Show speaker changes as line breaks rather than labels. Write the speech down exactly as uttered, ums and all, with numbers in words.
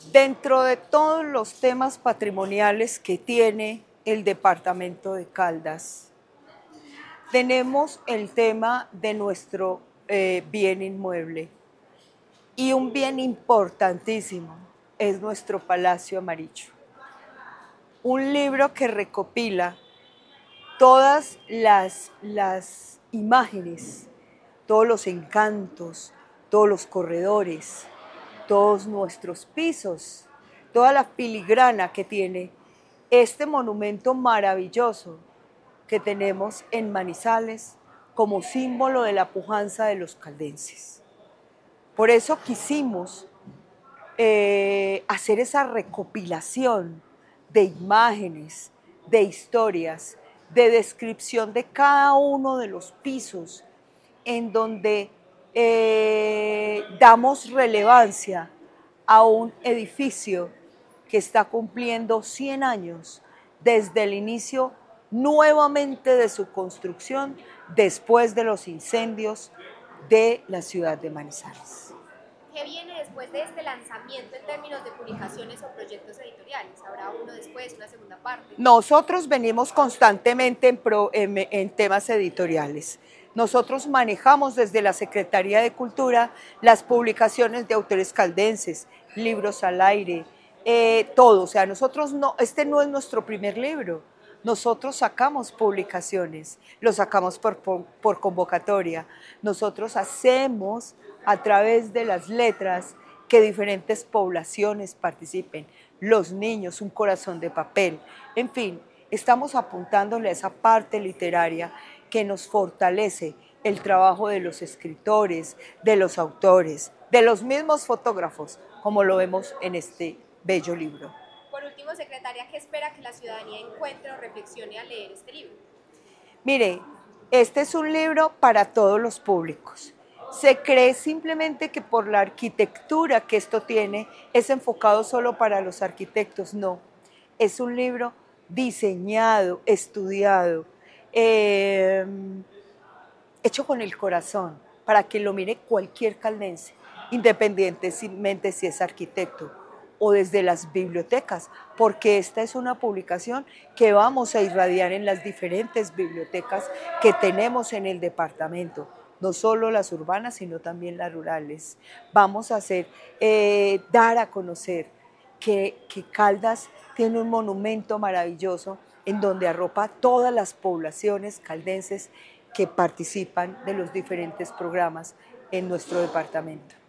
Dentro de todos los temas patrimoniales que tiene el departamento de Caldas, tenemos el tema de nuestro eh, bien inmueble. Y un bien importantísimo es nuestro Palacio Amarillo. Un libro que recopila todas las, las imágenes, todos los encantos, todos los corredores, todos nuestros pisos, toda la filigrana que tiene este monumento maravilloso que tenemos en Manizales como símbolo de la pujanza de los caldenses. Por eso quisimos eh, hacer esa recopilación de imágenes, de historias, de descripción de cada uno de los pisos, en donde eh, damos relevancia a un edificio que está cumpliendo cien años desde el inicio nuevamente de su construcción después de los incendios de la ciudad de Manizales.
¿Qué viene después de este lanzamiento en términos de publicaciones o proyectos editoriales? ¿Habrá uno después, una segunda parte?
Nosotros venimos constantemente en, pro, en, en temas editoriales. Nosotros manejamos desde la Secretaría de Cultura las publicaciones de autores caldenses, libros al aire, eh, todo. O sea, nosotros no, este no es nuestro primer libro. Nosotros sacamos publicaciones, lo sacamos por, por, por convocatoria. Nosotros hacemos a través de las letras que diferentes poblaciones participen. Los niños, un corazón de papel. En fin, estamos apuntándole a esa parte literaria que nos fortalece el trabajo de los escritores, de los autores, de los mismos fotógrafos, como lo vemos en este bello libro.
Por último, secretaria, ¿qué espera que la ciudadanía encuentre o reflexione al leer este libro?
Mire, este es un libro para todos los públicos. Se cree simplemente que por la arquitectura que esto tiene es enfocado solo para los arquitectos. No, es un libro diseñado, estudiado, eh, hecho con el corazón, para que lo mire cualquier caldense, independientemente si es arquitecto o desde las bibliotecas, porque esta es una publicación que vamos a irradiar en las diferentes bibliotecas que tenemos en el departamento, no solo las urbanas, sino también las rurales. Vamos a hacer, eh, dar a conocer que, que Caldas tiene un monumento maravilloso en donde arropa todas las poblaciones caldenses que participan de los diferentes programas en nuestro departamento.